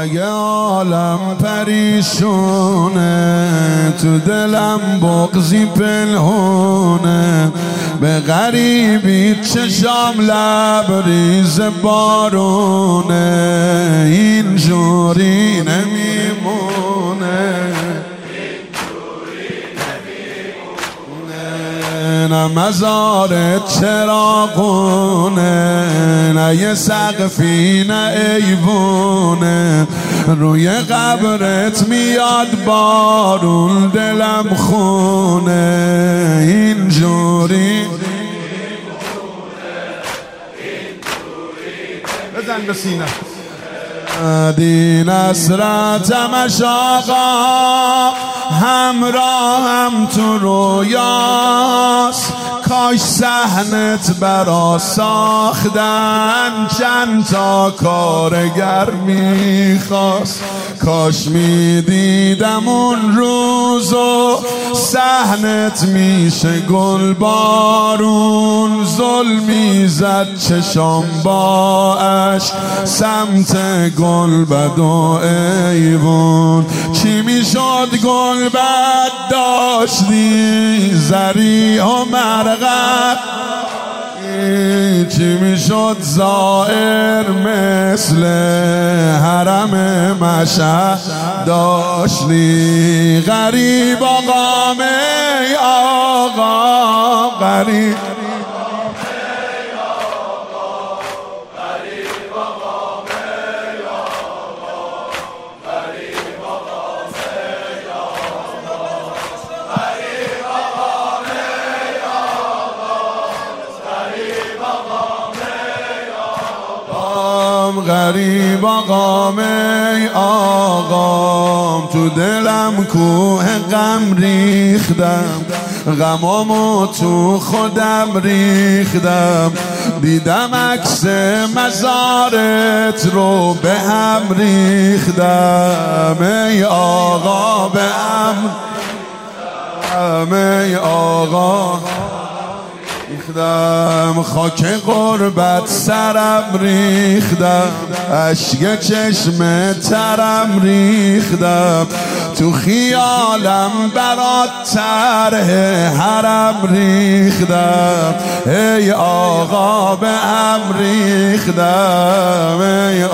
اگه عالم پریشونه تو دلم بغضی پنهونه به غریبی چشام لبریز بارونه اینجوری نمیمونه نه مزارت چراغونه نه یه سقفی نه ایوونه روی قبرت میاد بارون دلم خونه اینجوری بزن به سینه دی نصرتمش آقا همراهم تو رویاست کاش صحنت برا ساختن چند تا کارگر میخواست کاش میدیدم اون روزو صحنت میشه گل بارون ظلمی زد چشام با عشق سمت گل بد و ایوون چی میشد گل بد داشتی زری و مرغت چی میشد زائر مثل حرم مشهد داشتی غریب آقا می آقا غریب غریب آقام ای آقام تو دلم کوه غم ریختم غمامو تو خودم ریختم دیدم عکس مزارت رو به هم ریختم ای آقا به هم ای آقا ریختم خاک غربت سرم ریختم اشک چشم ترم ریختم تو خیالم برات طرح حرم ریختم ای آقا به هم ریختم ای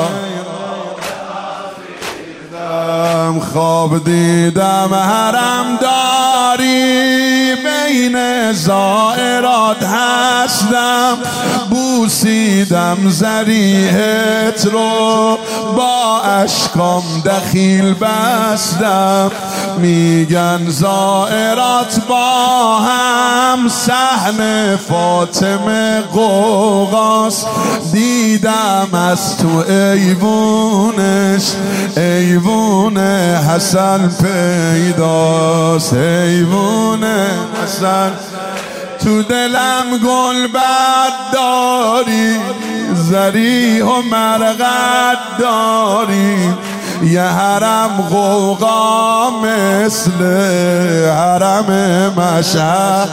آقا خواب دیدم حرم داری بین زائرات هستم بوسیدم ذریحت رو با اشکام دخیل بستم میگن زائرات با هم صحن فاطمه قوقاس دیدم از تو ایوونش ایوون حسن پیداست ایوون حسن تو دلم گل بد داری زری و مرغت داری یه حرم غوغا مثل حرم مشهد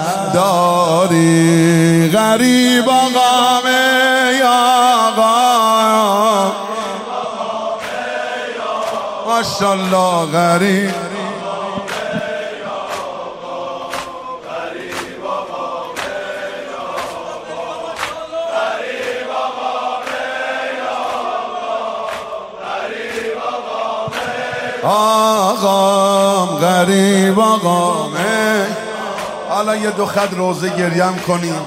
داری غریب آقا ای آقا ماشالله غریب آقام غریب آقامه حالا یه دو خط روزه گریم کنیم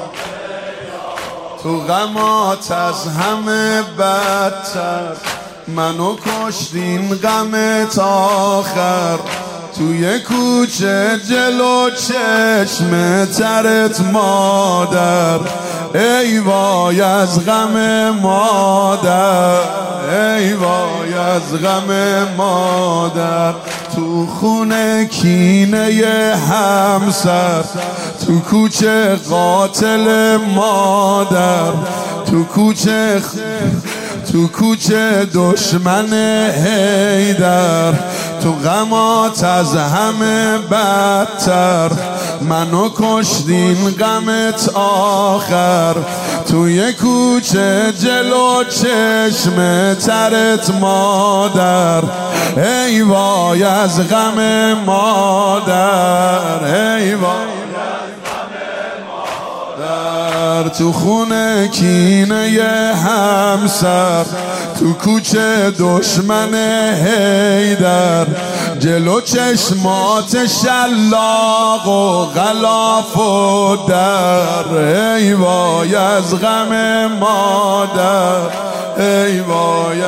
تو غمات از همه بدتر منو کشتین غمت آخر توی کوچه جلو چشم ترت مادر ای وای از غم مادر ای وای از غم مادر تو خونه کینه همسر تو کوچه قاتل مادر تو کوچه دشمن حیدر تو غمات از همه بدتر منو کشتین غمت آخر، توی کوچه جلو چشم ترت مادر، ای وای از غم مادر، ای وای تو خونه کینه همسر، تو کوچه دشمن حیدر، جلو چشمات شلاق و غلاف و در، ای وای از غم مادر، ای وای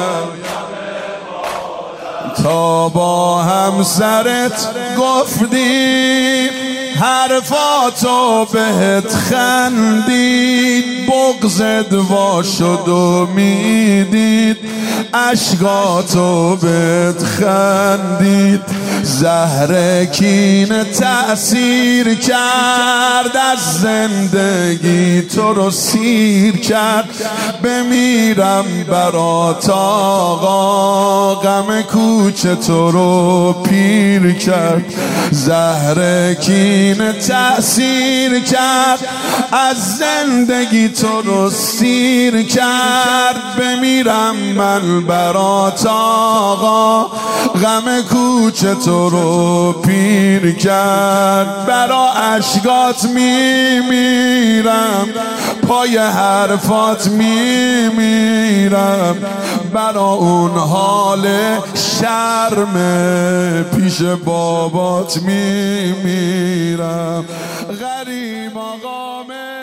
تا با همسرت گفتی حرفاتو بهت خندید، بغضت وا شد و میدید اشکاتو بهت خندید، زهر کینه تأثیر کرد از زندگی تو رو سیر کرد، بمیرم برات آقا غم کوچه تو رو پیر کرد، زهر کینه تأثیر کرد از زندگی تو رو سیر کرد، بمیرم من برات آقا غم کوچه تو رو پیر کرد، برا اشکات میمیرم پای حرفات میمیرم، برا اون حال شرم پیش بابات میمیرم، غریب آقا